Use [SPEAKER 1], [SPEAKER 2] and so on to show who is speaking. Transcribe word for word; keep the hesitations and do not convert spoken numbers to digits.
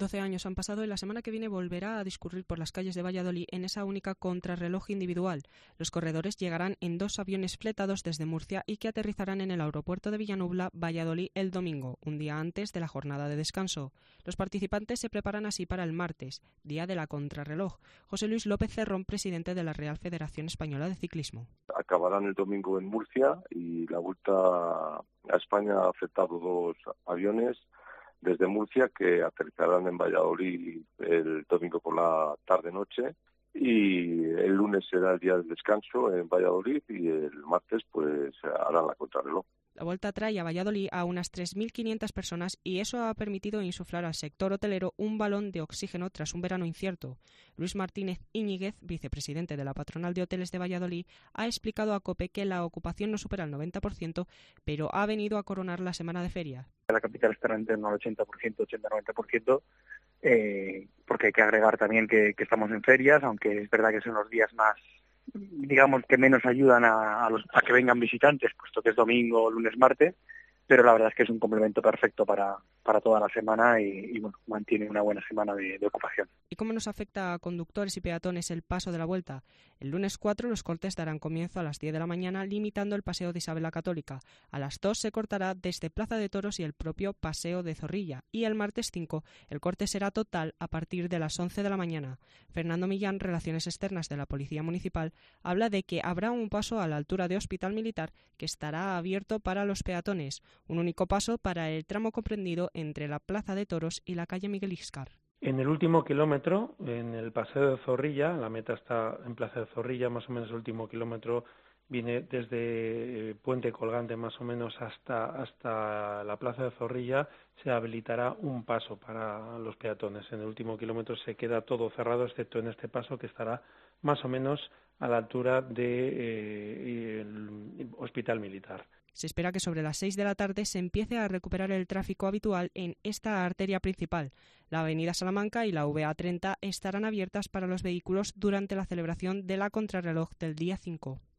[SPEAKER 1] doce años han pasado y la semana que viene volverá a discurrir por las calles de Valladolid en esa única contrarreloj individual. Los corredores llegarán en dos aviones fletados desde Murcia y que aterrizarán en el aeropuerto de Villanubla, Valladolid, el domingo, un día antes de la jornada de descanso. Los participantes se preparan así para el martes, día de la contrarreloj. José Luis López Cerrón, presidente de la Real Federación Española de Ciclismo.
[SPEAKER 2] Acabarán el domingo en Murcia y la Vuelta a España ha afectado dos aviones desde Murcia que aterrizarán en Valladolid el domingo por la tarde-noche, y el lunes será el día del descanso en Valladolid y el martes pues harán la contrarreloj.
[SPEAKER 1] La Vuelta trae a Valladolid a unas tres mil quinientas personas y eso ha permitido insuflar al sector hotelero un balón de oxígeno tras un verano incierto. Luis Martínez Íñiguez, vicepresidente de la Patronal de Hoteles de Valladolid, ha explicado a COPE que la ocupación no supera el noventa por ciento, pero ha venido a coronar la semana de feria.
[SPEAKER 3] La capital estará en torno al ochenta por ciento, ochenta a noventa por ciento, eh, porque hay que agregar también que, que estamos en ferias, aunque es verdad que son los días más, digamos, que menos ayudan a, a, los, a que vengan visitantes, puesto que es domingo, lunes, martes, pero la verdad es que es un complemento perfecto para, para toda la semana y, y bueno, mantiene una buena semana de, de ocupación.
[SPEAKER 1] ¿Y cómo nos afecta a conductores y peatones el paso de la Vuelta? El lunes cuatro los cortes darán comienzo a las diez de la mañana, limitando el paseo de Isabel la Católica. A las dos se cortará desde Plaza de Toros y el propio Paseo de Zorrilla. Y el martes cinco el corte será total a partir de las once de la mañana. Fernando Millán, Relaciones Externas de la Policía Municipal, habla de que habrá un paso a la altura de Hospital Militar que estará abierto para los peatones. Un único paso para el tramo comprendido entre la Plaza de Toros y la calle Miguel Iscar.
[SPEAKER 4] En el último kilómetro, en el Paseo de Zorrilla, la meta está en Plaza de Zorrilla, más o menos el último kilómetro viene desde eh, Puente Colgante más o menos hasta, hasta la Plaza de Zorrilla, se habilitará un paso para los peatones. En el último kilómetro se queda todo cerrado, excepto en este paso que estará más o menos a la altura del de, eh, Hospital Militar.
[SPEAKER 1] Se espera que sobre las seis de la tarde se empiece a recuperar el tráfico habitual en esta arteria principal. La avenida Salamanca y la V A treinta estarán abiertas para los vehículos durante la celebración de la contrarreloj del día cinco.